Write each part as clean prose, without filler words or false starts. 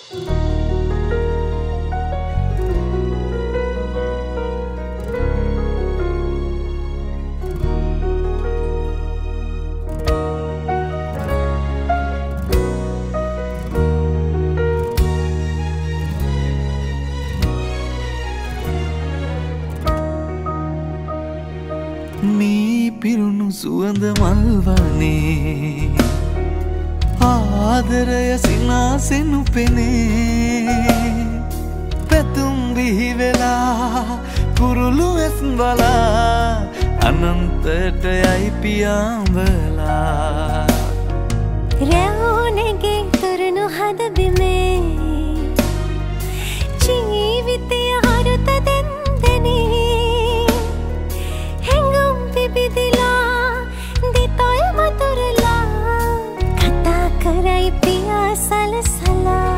මේ පිරුණු සුවඳ මල්වනේ ආදරය සිනාසෙනු පෙනේ පැතුම් බිහි වෙලා කුරුළු ඇස් බලා අනන්තයට යයි පියාඹලා රැවුනෙගේ තුරුණු හද බිමේ ජීවිතය අරුත දෙන්දනේ बिदिला दितोय मधुरला कथा करई पिया सलसला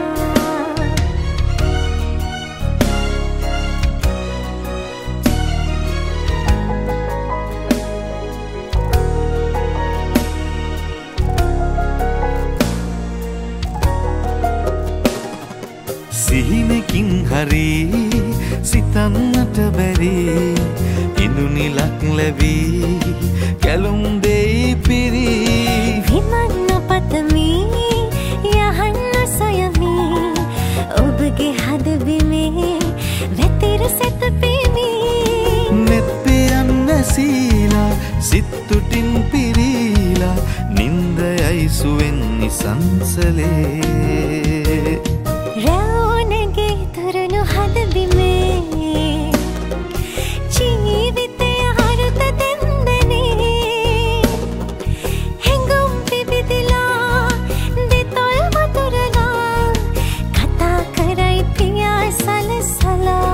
සිහිනකින් හරි සිතන්නට බැරි ඉඳුනිලක් ලැබී කැලුම් දෙයි පිරි විමන්න පතමි යහන්න සොයමි ඔබගේ හදබිමේ වැතිර සැතපෙමි නෙත් පියන් නැසීලා සිත්තුටින් පිරීලා නින්දයයි සුවෙන් නිසංසලේ රැවුනෙගේ තුරුණු හදබිමේ ජීවිතය අරුත දෙන්දනේ හැඟුම් පිබිදිලා දෙතොල් මතුරලා කතා කරයි පියා සලසලා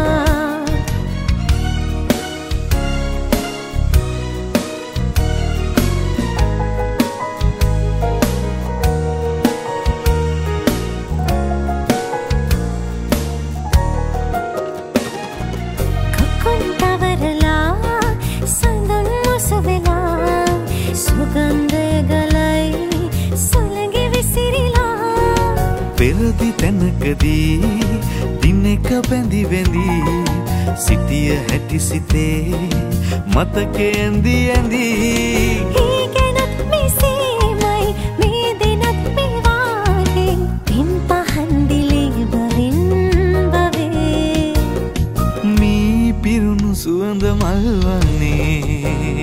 පෙරදි තැනකදී දිනක බැඳි වෙඳි සිටිය හැටි සිතේ මතකේ ඇඳි ඇඳි ඒකනත් මෙසේමයි මේ දෙනත් මේවාගේ පින් පහන් දිලේ බවින් බවේ මේ පිරුණු සුවඳ මල්වනේ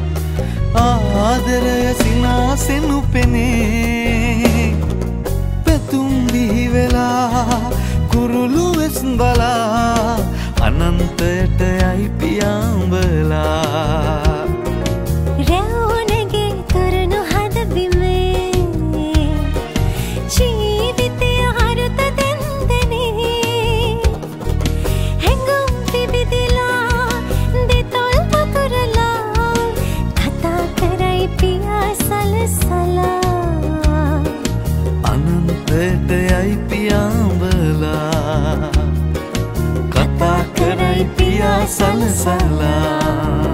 ආදරය සිනාසෙනු පෙනේ පැතුම් බිහි වෙලා කුරුළු වෙස් බලා අනන්තයට යයි පියාඹලා රැවුනෙගේ තුරුණු හදබිමේ ජීවිතය අරුත දෙන්දනේ හැඟුම් පිබිදිලා දෙතොල් මතුරලා කතා කරයි පියා සලසලා අනන්තයට යයි පියාඹලා කතා කරයි පියා සලසලා